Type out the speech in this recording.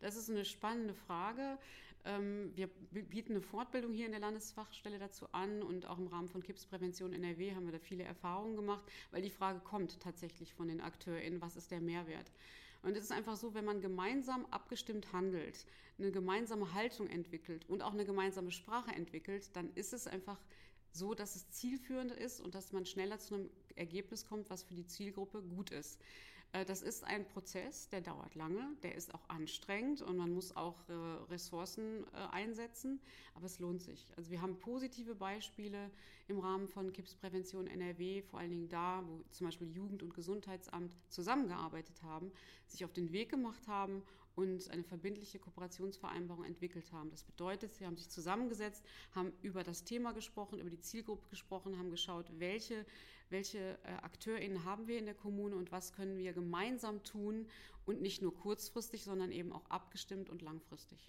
Das ist eine spannende Frage. Wir bieten eine Fortbildung hier in der Landesfachstelle dazu an und auch im Rahmen von Krebsprävention NRW haben wir da viele Erfahrungen gemacht, weil die Frage kommt tatsächlich von den AkteurInnen, was ist der Mehrwert? Und es ist einfach so, wenn man gemeinsam abgestimmt handelt, eine gemeinsame Haltung entwickelt und auch eine gemeinsame Sprache entwickelt, dann ist es einfach so, dass es zielführend ist und dass man schneller zu einem Ergebnis kommt, was für die Zielgruppe gut ist. Das ist ein Prozess, der dauert lange, der ist auch anstrengend und man muss auch Ressourcen einsetzen, aber es lohnt sich. Also wir haben positive Beispiele im Rahmen von Krebsprävention NRW, vor allen Dingen da, wo zum Beispiel Jugend- und Gesundheitsamt zusammengearbeitet haben, sich auf den Weg gemacht haben und eine verbindliche Kooperationsvereinbarung entwickelt haben. Das bedeutet, sie haben sich zusammengesetzt, haben über das Thema gesprochen, über die Zielgruppe gesprochen, haben geschaut, welche AkteurInnen haben wir in der Kommune und was können wir gemeinsam tun und nicht nur kurzfristig, sondern eben auch abgestimmt und langfristig.